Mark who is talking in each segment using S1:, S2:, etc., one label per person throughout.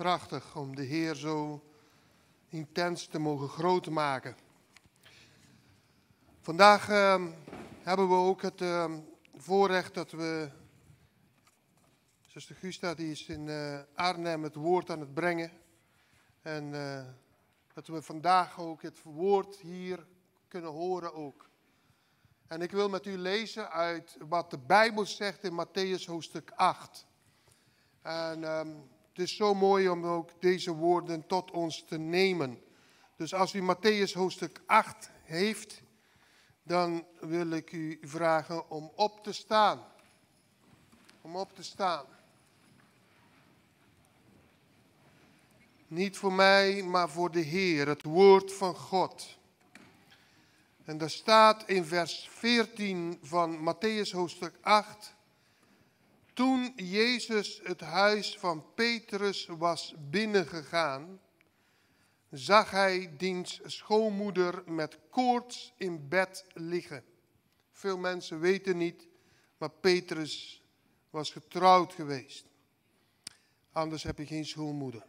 S1: Prachtig om de Heer zo intens te mogen groot maken. Vandaag hebben we ook het voorrecht dat we, zuster Gusta die is in Arnhem het woord aan het brengen. En dat we vandaag ook het woord hier kunnen horen ook. En ik wil met u lezen uit wat de Bijbel zegt in Mattheüs hoofdstuk 8. En het is zo mooi om ook deze woorden tot ons te nemen. Dus als u Mattheüs hoofdstuk 8 heeft, dan wil ik u vragen om op te staan. Om op te staan. Niet voor mij, maar voor de Heer, het woord van God. En daar staat in vers 14 van Mattheüs hoofdstuk 8. Toen Jezus het huis van Petrus was binnengegaan, zag hij diens schoonmoeder met koorts in bed liggen. Veel mensen weten niet, maar Petrus was getrouwd geweest. Anders heb je geen schoonmoeder.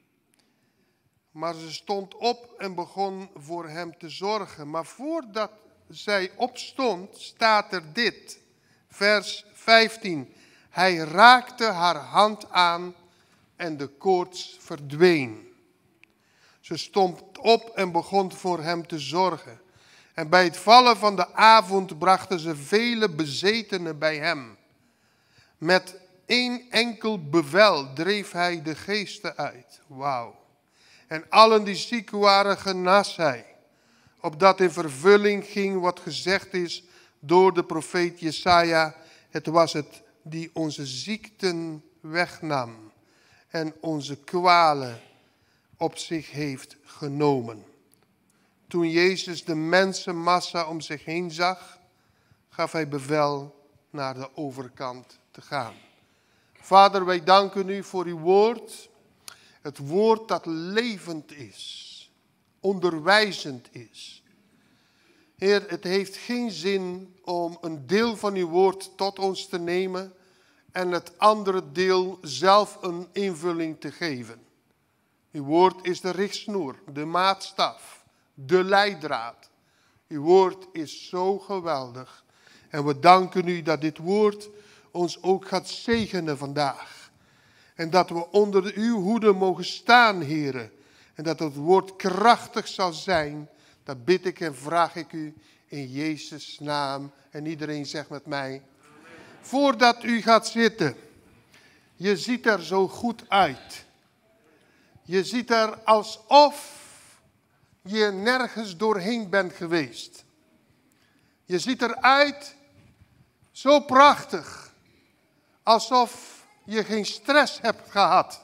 S1: Maar ze stond op en begon voor hem te zorgen. Maar voordat zij opstond, staat er dit, vers 15. Hij raakte haar hand aan en de koorts verdween. Ze stond op en begon voor hem te zorgen. En bij het vallen van de avond brachten ze vele bezetenen bij hem. Met één enkel bevel dreef hij de geesten uit. Wauw. En allen die ziek waren genas hij. Opdat in vervulling ging wat gezegd is door de profeet Jesaja. Het was het die onze ziekten wegnam en onze kwalen op zich heeft genomen. Toen Jezus de mensenmassa om zich heen zag, gaf hij bevel naar de overkant te gaan. Vader, wij danken u voor uw woord. Het woord dat levend is, onderwijzend is. Heer, het heeft geen zin om een deel van uw woord tot ons te nemen en het andere deel zelf een invulling te geven. Uw woord is de richtsnoer, de maatstaf, de leidraad. Uw woord is zo geweldig. En we danken u dat dit woord ons ook gaat zegenen vandaag. En dat we onder uw hoede mogen staan, heren. En dat het woord krachtig zal zijn. Dat bid ik en vraag ik u in Jezus' naam. En iedereen zegt met mij. Amen. Voordat u gaat zitten. Je ziet er zo goed uit. Je ziet er alsof je nergens doorheen bent geweest. Je ziet eruit zo prachtig. Alsof je geen stress hebt gehad.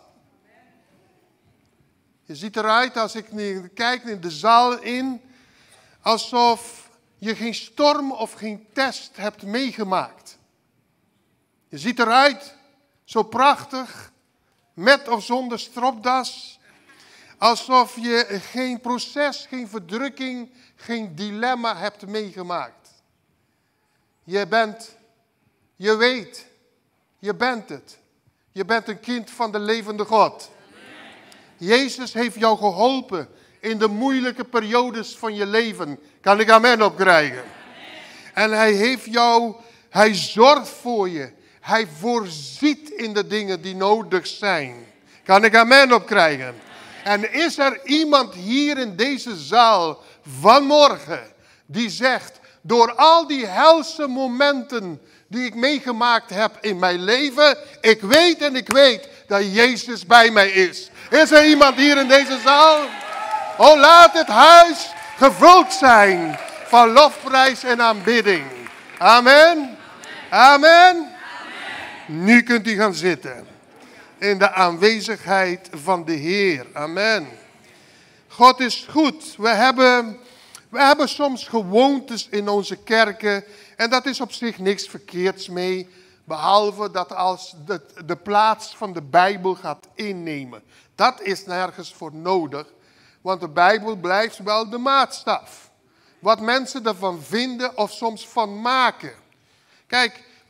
S1: Je ziet eruit, als ik kijk in de zaal in, alsof je geen storm of geen test hebt meegemaakt. Je ziet eruit, zo prachtig, met of zonder stropdas, alsof je geen proces, geen verdrukking, geen dilemma hebt meegemaakt. Je weet, je bent het. Je bent een kind van de levende God. Jezus heeft jou geholpen in de moeilijke periodes van je leven. Kan ik amen opkrijgen? En hij zorgt voor je. Hij voorziet in de dingen die nodig zijn. Kan ik amen opkrijgen? En is er iemand hier in deze zaal vanmorgen die zegt, door al die helse momenten die ik meegemaakt heb in mijn leven, ik weet dat Jezus bij mij is. Is er iemand hier in deze zaal? Oh, laat het huis gevuld zijn van lofprijs en aanbidding. Amen. Amen. Nu kunt u gaan zitten. In de aanwezigheid van de Heer. Amen. God is goed. We hebben soms gewoontes in onze kerken. En dat is op zich niks verkeerds mee. Behalve dat als de plaats van de Bijbel gaat innemen. Dat is nergens voor nodig. Want de Bijbel blijft wel de maatstaf. Wat mensen ervan vinden of soms van maken. Kijk,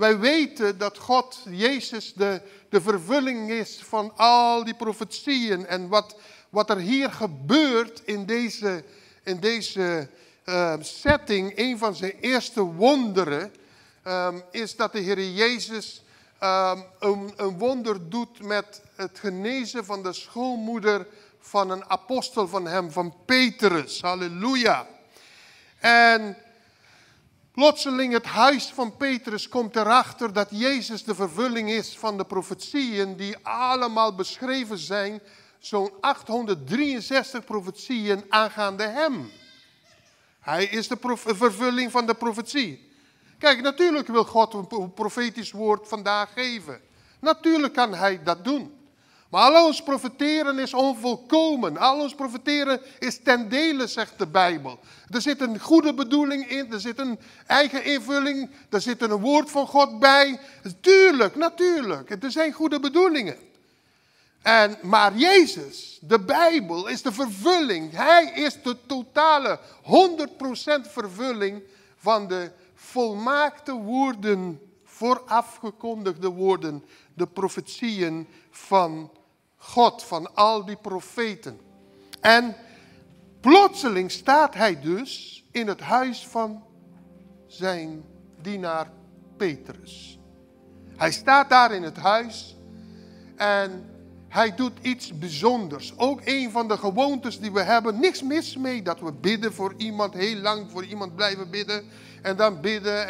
S1: Wij weten dat God, Jezus, de vervulling is van al die profetieën. En wat er hier gebeurt in deze setting, een van zijn eerste wonderen, is dat de Heer Jezus een wonder doet met het genezen van de schoonmoeder van een apostel van hem, van Petrus. Halleluja. En plotseling het huis van Petrus komt erachter dat Jezus de vervulling is van de profetieën die allemaal beschreven zijn. Zo'n 863 profetieën aangaande hem. Hij is de vervulling van de profetie. Kijk, natuurlijk wil God een profetisch woord vandaag geven. Natuurlijk kan hij dat doen. Maar al ons profeteren is onvolkomen. Al ons profeteren is ten dele, zegt de Bijbel. Er zit een goede bedoeling in. Er zit een eigen invulling. Er zit een woord van God bij. Tuurlijk, natuurlijk. Er zijn goede bedoelingen. Maar Jezus, de Bijbel, is de vervulling. Hij is de totale 100% vervulling van de volmaakte woorden, voorafgekondigde woorden, de profetieën van God, van al die profeten. En plotseling staat hij dus in het huis van zijn dienaar Petrus. Hij staat daar in het huis en hij doet iets bijzonders. Ook een van de gewoontes die we hebben. Niks mis mee dat we bidden voor iemand. Heel lang voor iemand blijven bidden. En dan bidden.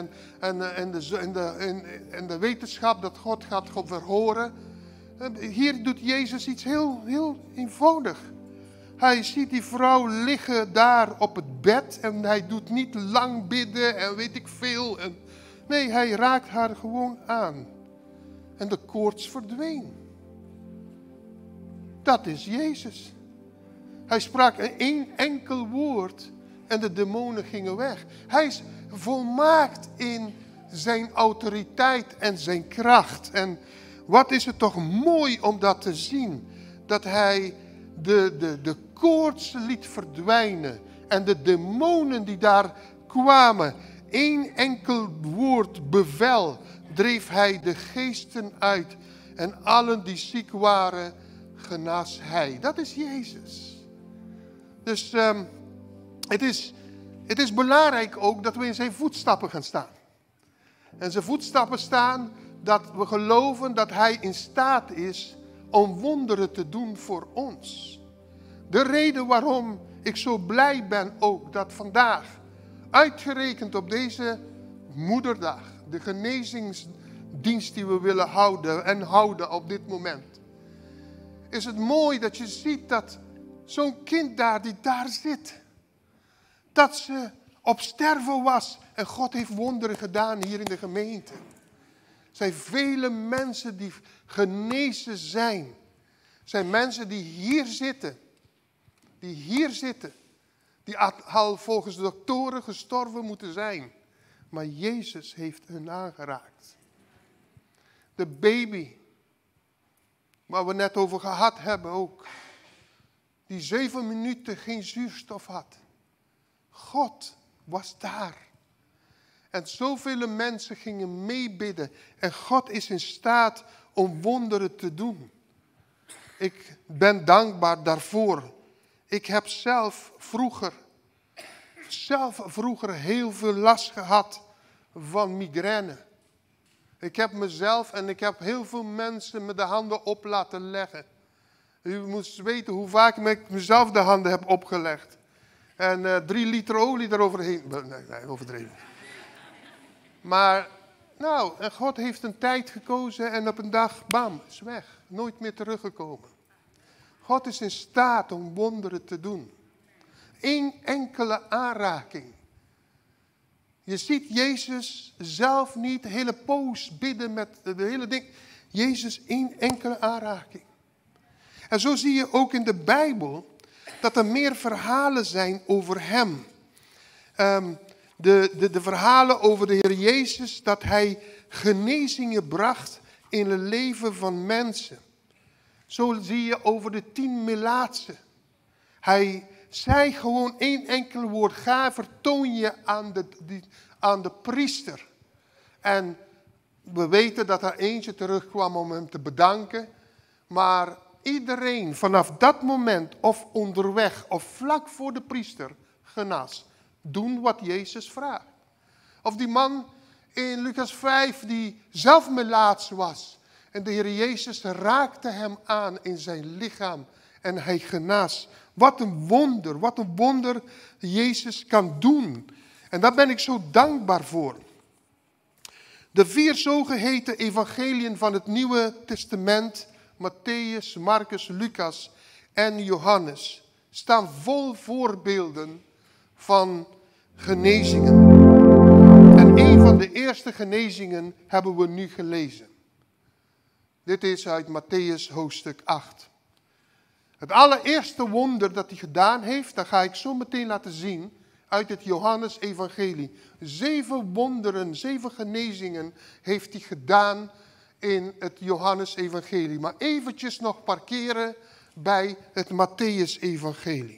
S1: En de wetenschap dat God gaat verhoren. Hier doet Jezus iets heel eenvoudig. Hij ziet die vrouw liggen daar op het bed. En hij doet niet lang bidden en weet ik veel. Nee, hij raakt haar gewoon aan. En de koorts verdween. Dat is Jezus. Hij sprak één enkel woord en de demonen gingen weg. Hij is volmaakt in zijn autoriteit en zijn kracht. En wat is het toch mooi om dat te zien. Dat hij de koorts liet verdwijnen. En de demonen die daar kwamen. Eén enkel woord, bevel, dreef hij de geesten uit. En allen die ziek waren, genas hij. Dat is Jezus. Dus het is belangrijk ook dat we in zijn voetstappen gaan staan. En zijn voetstappen staan dat we geloven dat hij in staat is om wonderen te doen voor ons. De reden waarom ik zo blij ben ook dat vandaag, uitgerekend op deze moederdag, de genezingsdienst die we willen houden op dit moment. Is het mooi dat je ziet dat zo'n kind die daar zit. Dat ze op sterven was. En God heeft wonderen gedaan hier in de gemeente. Er zijn vele mensen die genezen zijn. Er zijn mensen die hier zitten. Die al volgens de doktoren gestorven moeten zijn. Maar Jezus heeft hen aangeraakt. De baby. Waar we net over gehad hebben ook. Die 7 minuten geen zuurstof had. God was daar. En zoveel mensen gingen meebidden. En God is in staat om wonderen te doen. Ik ben dankbaar daarvoor. Ik heb zelf vroeger heel veel last gehad van migraine. Ik heb mezelf en ik heb heel veel mensen met de handen op laten leggen. U moet weten hoe vaak ik mezelf de handen heb opgelegd. En 3 liter olie eroverheen. Nee, overdreven. Maar, en God heeft een tijd gekozen en op een dag, bam, is weg. Nooit meer teruggekomen. God is in staat om wonderen te doen. Eén enkele aanraking. Je ziet Jezus zelf niet de hele poos bidden met de hele ding. Jezus één enkele aanraking. En zo zie je ook in de Bijbel dat er meer verhalen zijn over hem. De verhalen over de Heer Jezus, dat hij genezingen bracht in het leven van mensen. Zo zie je over de 10 melaatsen. Hij zei gewoon één enkel woord. Ga, vertoon je aan de priester. En We weten dat er eentje terugkwam om hem te bedanken. Maar iedereen vanaf dat moment of onderweg of vlak voor de priester genas. Doen wat Jezus vraagt. Of die man in Lucas 5 die zelf melaats was. En de Heer Jezus raakte hem aan in zijn lichaam. En hij genas. Wat een wonder Jezus kan doen. En daar ben ik zo dankbaar voor. De 4 zogeheten evangeliën van het Nieuwe Testament, Mattheüs, Marcus, Lucas en Johannes, staan vol voorbeelden van genezingen. En een van de eerste genezingen hebben we nu gelezen. Dit is uit Mattheüs hoofdstuk 8. Het allereerste wonder dat hij gedaan heeft, dat ga ik zo meteen laten zien uit het Johannes-evangelie. 7 wonderen, 7 genezingen heeft hij gedaan in het Johannes-evangelie. Maar eventjes nog parkeren bij het Mattheüs-evangelie.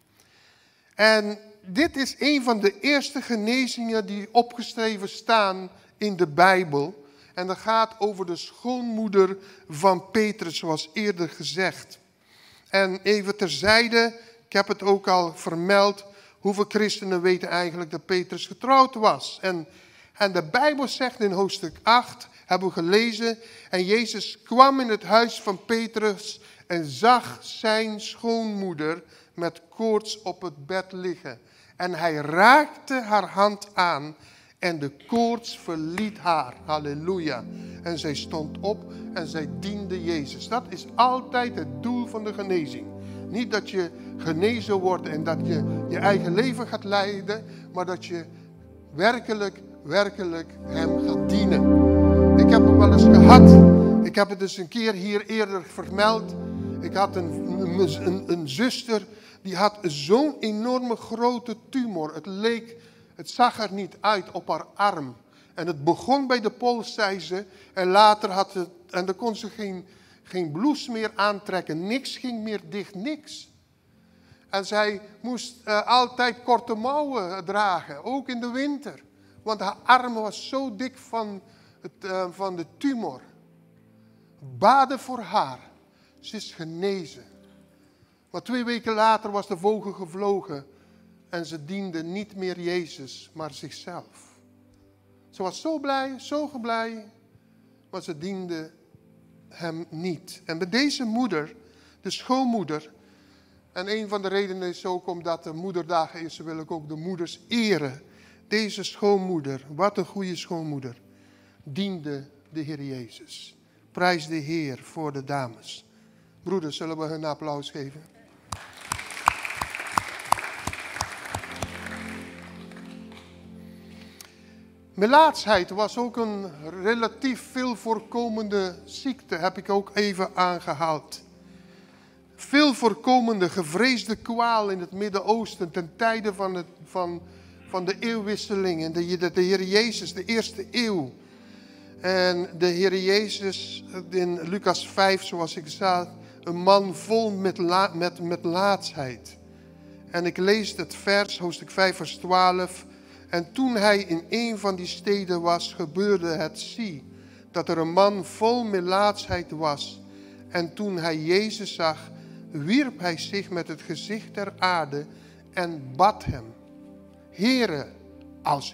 S1: En dit is een van de eerste genezingen die opgeschreven staan in de Bijbel. En dat gaat over de schoonmoeder van Petrus, zoals eerder gezegd. En even terzijde, ik heb het ook al vermeld, hoeveel christenen weten eigenlijk dat Petrus getrouwd was. En de Bijbel zegt in hoofdstuk 8, hebben we gelezen, en Jezus kwam in het huis van Petrus en zag zijn schoonmoeder met koorts op het bed liggen. En hij raakte haar hand aan en de koorts verliet haar. Halleluja. En zij stond op en zij diende Jezus. Dat is altijd het doel van de genezing. Niet dat je genezen wordt en dat je je eigen leven gaat leiden, maar dat je werkelijk hem gaat dienen. Ik heb het wel eens gehad. Ik heb het dus een keer hier eerder vermeld. Ik had een zuster, die had zo'n enorme grote tumor. Het zag er niet uit op haar arm. En het begon bij de pols, zei ze. En later en dan kon ze geen blouse meer aantrekken. Niks ging meer dicht, niks. En zij moest altijd korte mouwen dragen, ook in de winter. Want haar arm was zo dik van de tumor. Baden voor haar. Ze is genezen. Maar 2 weken later was de vogel gevlogen. En ze diende niet meer Jezus, maar zichzelf. Ze was zo blij, zo blij. Maar ze diende hem niet. En bij deze moeder, de schoonmoeder. En een van de redenen is ook omdat de moederdagen is, wil ik ook de moeders eren. Deze schoonmoeder, wat een goede schoonmoeder, diende de Heer Jezus. Prijs de Heer voor de dames. Broeders, zullen we hun een applaus geven? Melaatsheid was ook een relatief veel voorkomende ziekte, heb ik ook even aangehaald. Veel voorkomende, gevreesde kwaal in het Midden-Oosten ten tijde van de eeuwwisseling. En de Heer Jezus, de eerste eeuw. En de Heer Jezus in Lucas 5, zoals ik zei, een man vol met laatsheid. En ik lees het vers, hoofdstuk 5, vers 12. En toen hij in een van die steden was, gebeurde het, zie, dat er een man vol melaatsheid was. En toen hij Jezus zag, wierp hij zich met het gezicht ter aarde en bad hem. Heere, als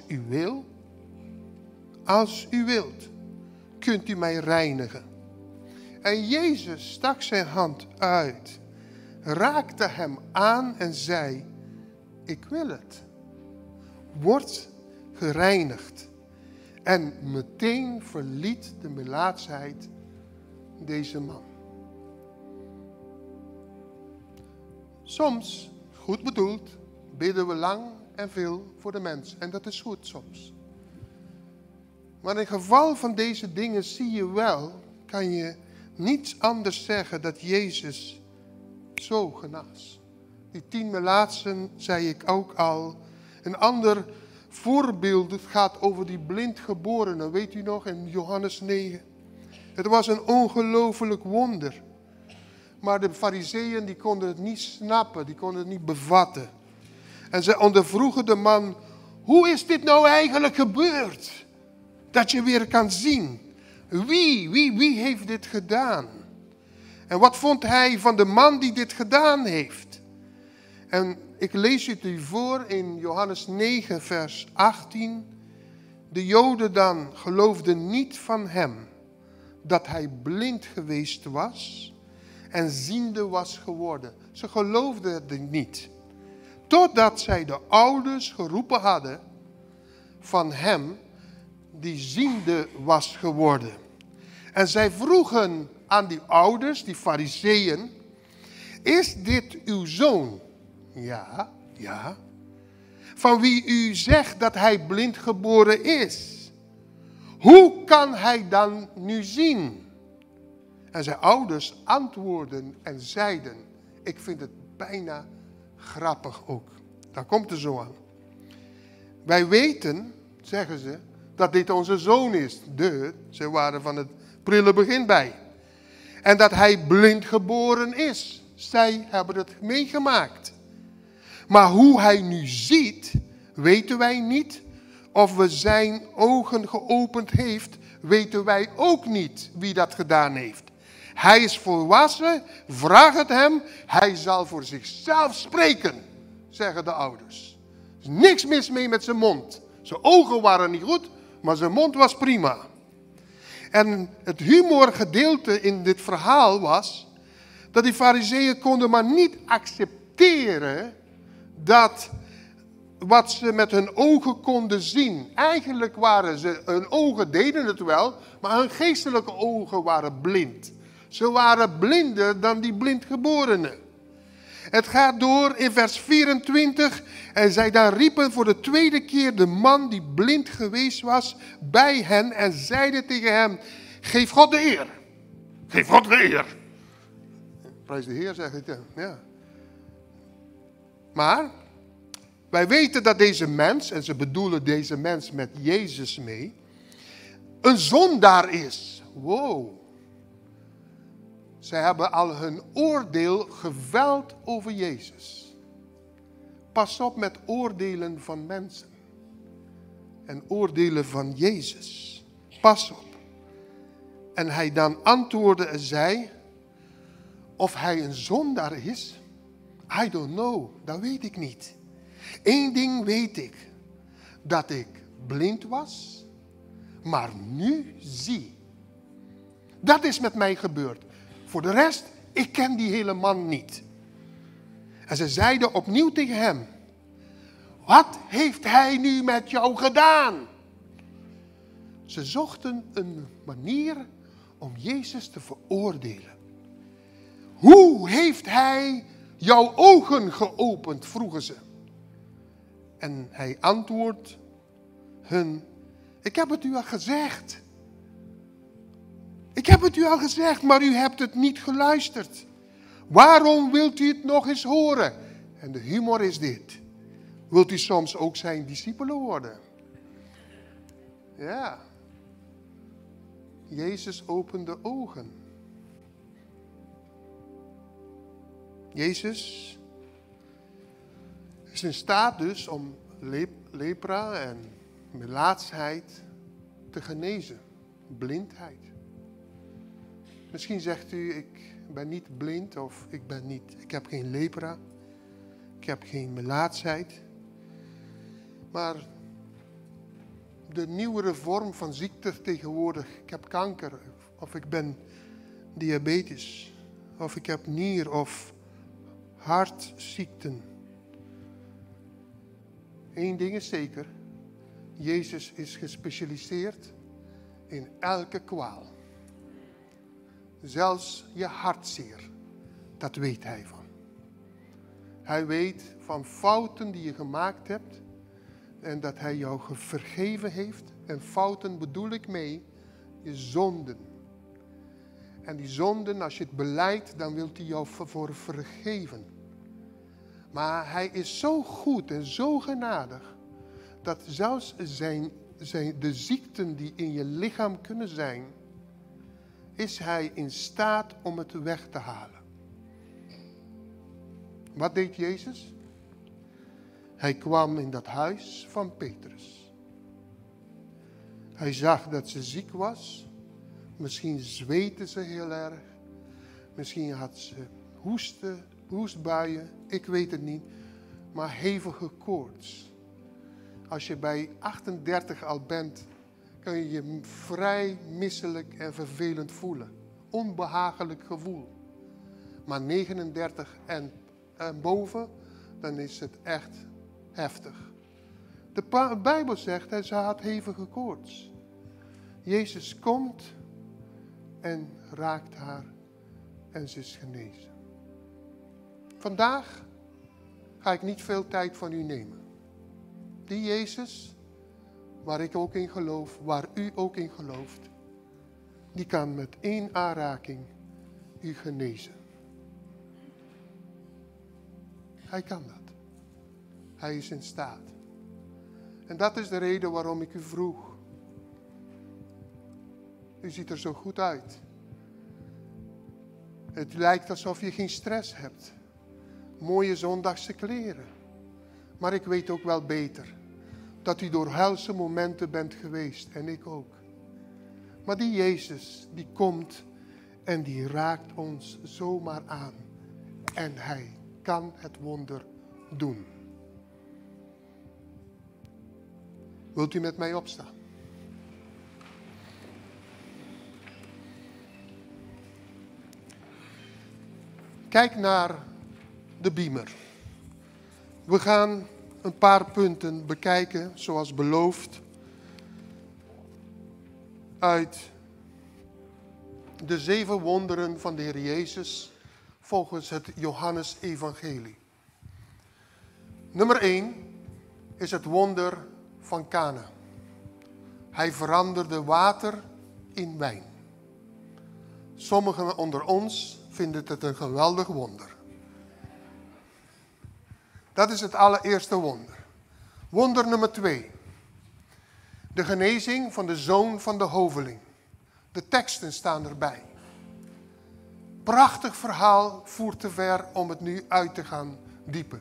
S1: u wilt, kunt u mij reinigen. En Jezus stak zijn hand uit, raakte hem aan en zei, ik wil het. Word gereinigd. En meteen verliet de melaatsheid deze man. Soms, goed bedoeld, bidden we lang en veel voor de mens. En dat is goed soms. Maar in geval van deze dingen zie je wel, kan je niets anders zeggen dat Jezus zo genas. Die 10 melaatsen zei ik ook al. Een ander voorbeeld gaat over die blindgeborene. Weet u nog in Johannes 9? Het was een ongelooflijk wonder. Maar de fariseeën die konden het niet snappen. Die konden het niet bevatten. En ze ondervroegen de man. Hoe is dit nou eigenlijk gebeurd? Dat je weer kan zien. Wie heeft dit gedaan? En wat vond hij van de man die dit gedaan heeft? En ik lees het u voor in Johannes 9 vers 18. De Joden dan geloofden niet van hem dat hij blind geweest was en ziende was geworden. Ze geloofden het niet. Totdat zij de ouders geroepen hadden van hem die ziende was geworden. En zij vroegen aan die ouders, die fariseeën, is dit uw zoon? Ja, ja. Van wie u zegt dat hij blind geboren is. Hoe kan hij dan nu zien? En zijn ouders antwoordden en zeiden, ik vind het bijna grappig ook. Daar komt het zo aan. Wij weten, zeggen ze, dat dit onze zoon is. Ze waren van het prille begin bij. En dat hij blind geboren is. Zij hebben het meegemaakt. Maar hoe hij nu ziet, weten wij niet. Of we zijn ogen geopend heeft, weten wij ook niet wie dat gedaan heeft. Hij is volwassen, vraag het hem, hij zal voor zichzelf spreken, zeggen de ouders. Er is niks mis mee met zijn mond. Zijn ogen waren niet goed, maar zijn mond was prima. En het humorgedeelte in dit verhaal was dat die fariseeën konden maar niet accepteren dat wat ze met hun ogen konden zien. Eigenlijk waren hun ogen deden het wel, maar hun geestelijke ogen waren blind. Ze waren blinder dan die blindgeborenen. Het gaat door in vers 24. En zij dan riepen voor de tweede keer de man die blind geweest was bij hen en zeiden tegen hem, geef God de eer. Geef God de eer. Prijs de Heer, zeg ik. Ja. Maar wij weten dat deze mens, en ze bedoelen deze mens met Jezus mee, een zondaar is. Wow. Zij hebben al hun oordeel geveld over Jezus. Pas op met oordelen van mensen. En oordelen van Jezus. Pas op. En hij dan antwoordde en zei, of hij een zondaar is, I don't know, dat weet ik niet. Eén ding weet ik, dat ik blind was, maar nu zie. Dat is met mij gebeurd. Voor de rest, ik ken die hele man niet. En ze zeiden opnieuw tegen hem, wat heeft hij nu met jou gedaan? Ze zochten een manier om Jezus te veroordelen. Hoe heeft hij jouw ogen geopend, vroegen ze. En hij antwoordt hun, ik heb het u al gezegd. Ik heb het u al gezegd, maar u hebt het niet geluisterd. Waarom wilt u het nog eens horen? En de humor is dit. Wilt u soms ook zijn discipelen worden? Ja. Jezus opende ogen. Jezus is in staat dus om lepra en melaatsheid te genezen. Blindheid. Misschien zegt u, ik ben niet blind of ik heb geen lepra. Ik heb geen melaatsheid. Maar de nieuwere vorm van ziekte tegenwoordig, ik heb kanker of ik ben diabetes of ik heb nier of hartziekten. Eén ding is zeker, Jezus is gespecialiseerd in elke kwaal. Zelfs je hartzeer, dat weet hij van. Hij weet van fouten die je gemaakt hebt en dat hij jou vergeven heeft. En fouten bedoel ik mee, je zonden. En die zonden, als je het belijdt, dan wil hij jou voor vergeven. Maar hij is zo goed en zo genadig, dat zelfs de ziekten die in je lichaam kunnen zijn, is hij in staat om het weg te halen. Wat deed Jezus? Hij kwam in dat huis van Petrus. Hij zag dat ze ziek was. Misschien zweette ze heel erg. Misschien had ze hoestbuien. Ik weet het niet. Maar hevige koorts. Als je bij 38 al bent, kun je je vrij misselijk en vervelend voelen. Onbehagelijk gevoel. Maar 39 en boven, dan is het echt heftig. De Bijbel zegt dat ze had hevige koorts. Jezus komt en raakt haar en ze is genezen. Vandaag ga ik niet veel tijd van u nemen. Die Jezus, waar ik ook in geloof, waar u ook in gelooft, die kan met 1 aanraking u genezen. Hij kan dat. Hij is in staat. En dat is de reden waarom ik u vroeg. U ziet er zo goed uit. Het lijkt alsof je geen stress hebt. Mooie zondagse kleren. Maar ik weet ook wel beter. Dat u door helse momenten bent geweest. En ik ook. Maar die Jezus, die komt en die raakt ons zomaar aan. En hij kan het wonder doen. Wilt u met mij opstaan? Kijk naar de beamer. We gaan een paar punten bekijken, zoals beloofd, uit de 7 wonderen van de Heer Jezus volgens het Johannes-evangelie. Nummer 1 is het wonder van Kana. Hij veranderde water in wijn. Sommigen onder ons vinden het een geweldig wonder. Dat is het allereerste wonder. Wonder nummer 2. De genezing van de zoon van de hoveling. De teksten staan erbij. Prachtig verhaal, voert te ver om het nu uit te gaan diepen.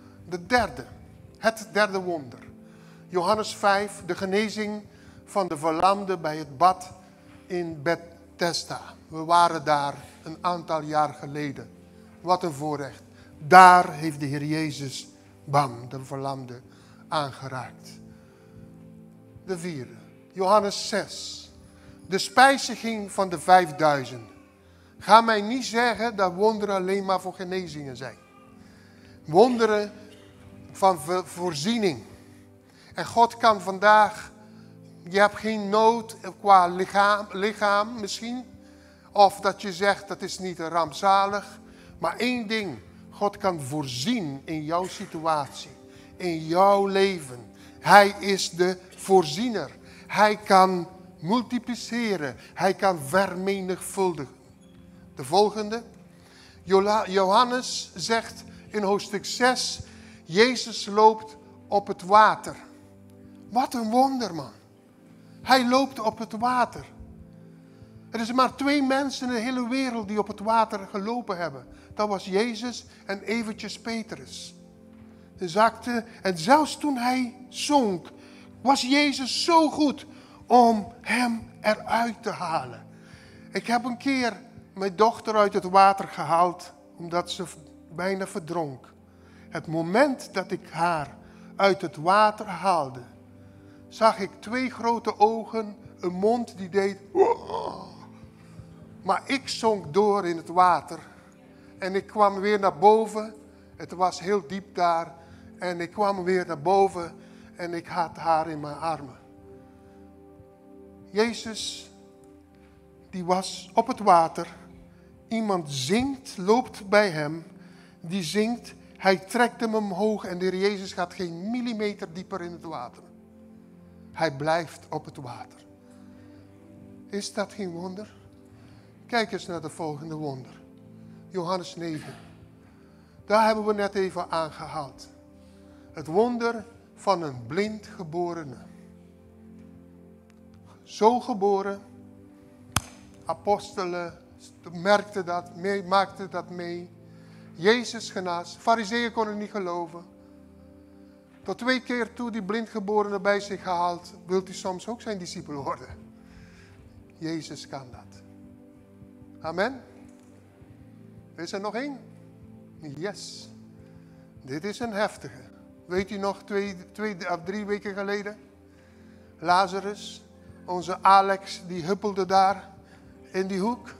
S1: Het derde wonder. Johannes 5, de genezing van de verlamde bij het bad in Bethesda. We waren daar een aantal jaar geleden. Wat een voorrecht. Daar heeft de Heer Jezus, de verlamde, aangeraakt. De 4e, Johannes 6. De spijziging van de 5000. Ga mij niet zeggen dat wonderen alleen maar voor genezingen zijn. Wonderen van voorziening. En God kan vandaag, je hebt geen nood qua lichaam misschien. Of dat je zegt dat is niet rampzalig. Maar 1 ding, God kan voorzien in jouw situatie. In jouw leven. Hij is de voorziener. Hij kan multipliceren. Hij kan vermenigvuldigen. De volgende. Johannes zegt in hoofdstuk 6. Jezus loopt op het water. Wat een wonder, man. Hij loopt op het water. Er is maar 2 mensen in de hele wereld die op het water gelopen hebben. Dat was Jezus en eventjes Petrus. Hij zakte en zelfs toen hij zonk, was Jezus zo goed om hem eruit te halen. Ik heb een keer mijn dochter uit het water gehaald, omdat ze bijna verdronk. Het moment dat ik haar uit het water haalde, zag ik 2 grote ogen, een mond die deed... Maar ik zonk door in het water. En ik kwam weer naar boven. Het was heel diep daar. En ik kwam weer naar boven. En ik had haar in mijn armen. Jezus, die was op het water. Iemand zingt, loopt bij hem. Die zingt. Hij trekt hem omhoog. En de Heer Jezus gaat geen millimeter dieper in het water. Hij blijft op het water. Is dat geen wonder? Kijk eens naar de volgende wonder. Johannes 9. Daar hebben we net even aangehaald. Het wonder van een blind geborene. Zo geboren. Apostelen maakten dat mee. Jezus genaast. Farizeeën konden niet geloven. Tot 2 keer toe die blindgeborene bij zich gehaald, wilt u soms ook zijn discipel worden. Jezus kan dat. Amen. Is er nog 1? Yes. Dit is een heftige. Weet u nog 2 of 3 weken geleden? Lazarus, onze Alex, die huppelde daar in die hoek.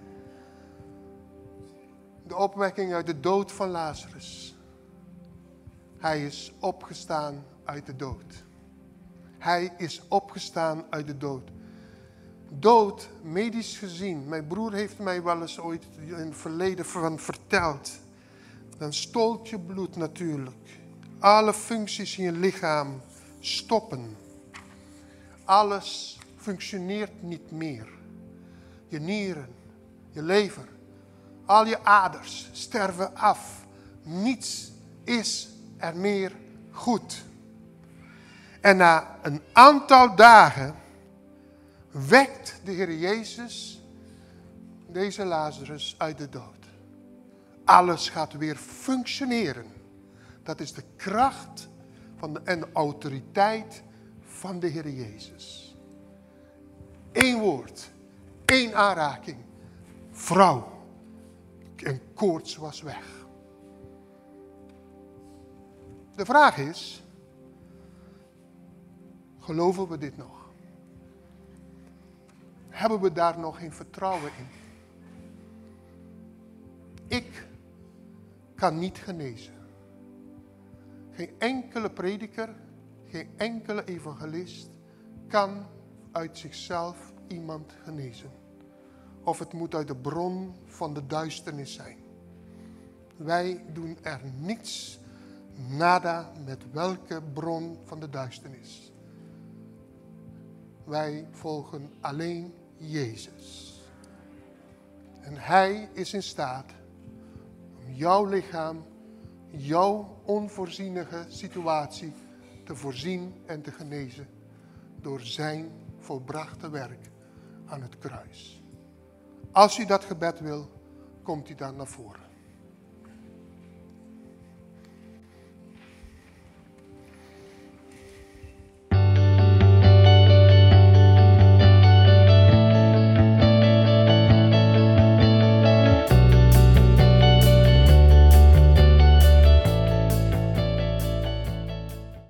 S1: De opwekking uit de dood van Lazarus. Hij is opgestaan uit de dood. Hij is opgestaan uit de dood. Dood, medisch gezien. Mijn broer heeft mij wel eens ooit in het verleden van verteld. Dan stolt je bloed natuurlijk. Alle functies in je lichaam stoppen. Alles functioneert niet meer. Je nieren, je lever, al je aders sterven af. Niets is er meer goed. En na een aantal dagen wekt de Heer Jezus deze Lazarus uit de dood. Alles gaat weer functioneren. Dat is de kracht en de autoriteit van de Heer Jezus. 1 woord, 1 aanraking. Vrouw. En koorts was weg. De vraag is, geloven we dit nog? Hebben we daar nog geen vertrouwen in? Ik kan niet genezen. Geen enkele prediker, geen enkele evangelist kan uit zichzelf iemand genezen. Of het moet uit de bron van de duisternis zijn. Wij doen er niets, nada met welke bron van de duisternis. Wij volgen alleen Jezus. En Hij is in staat om jouw lichaam, jouw onvoorzienige situatie te voorzien en te genezen door zijn volbrachte werk aan het kruis. Als u dat gebed wil, komt u dan naar voren.